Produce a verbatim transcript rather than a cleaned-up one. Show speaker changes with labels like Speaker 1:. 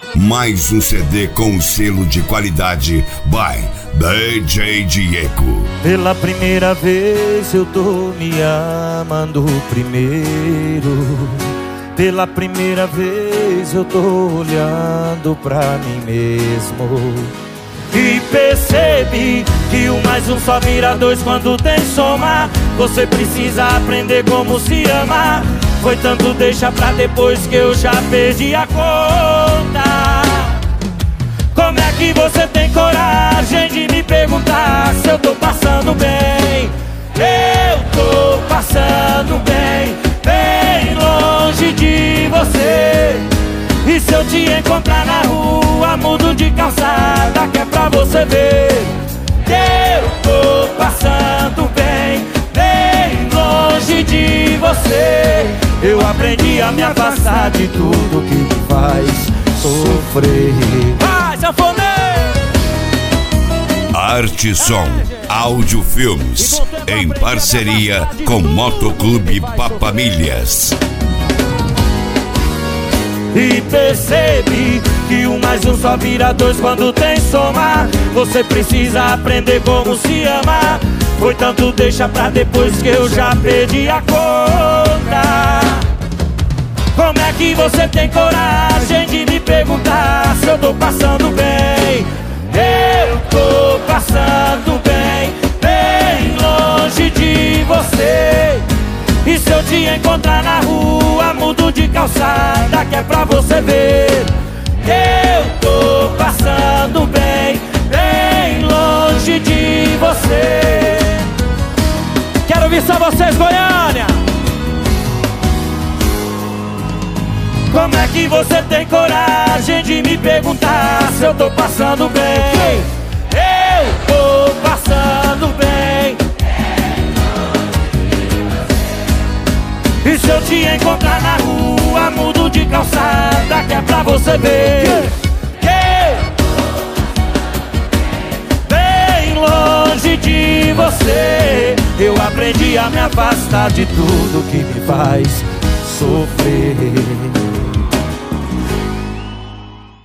Speaker 1: Mais um C D com selo de qualidade by D J Diego.
Speaker 2: Pela primeira vez eu tô me amando primeiro. Pela primeira vez eu tô olhando pra mim mesmo e percebi que um mais um só vira dois quando tem soma. Você precisa aprender como se ama. Foi tanto deixa pra depois que eu já perdi a conta. Como é que você tem coragem de me perguntar se eu tô passando bem? Eu tô passando bem, bem longe de você. E se eu te encontrar na rua, mudo de calçada, que é pra você ver que eu tô passando bem, bem longe de você. Eu aprendi a me afastar de tudo que me faz sofrer. Vai, sanfoneiro!
Speaker 1: Arte Som Áudio Filmes, em parceria com Motoclube Papamilhas.
Speaker 2: E percebi que um mais um só vira dois quando tem soma. Você precisa aprender como se ama. Foi tanto deixa pra depois que eu já perdi a conta. Como é que você tem coragem de me perguntar se eu tô passando bem? Eu tô passando bem, bem longe de você. E se eu te encontrar na rua, mudo de calçada, que é pra você ver que eu tô passando bem, bem longe de você. Quero ouvir só vocês, Goiânia! Como é que você tem coragem de me perguntar se eu tô passando bem? Eu tô passando bem. E se eu te encontrar na rua, mudo de calçada, que é pra você ver que bem longe de você. Eu aprendi a me afastar de tudo que me faz sofrer.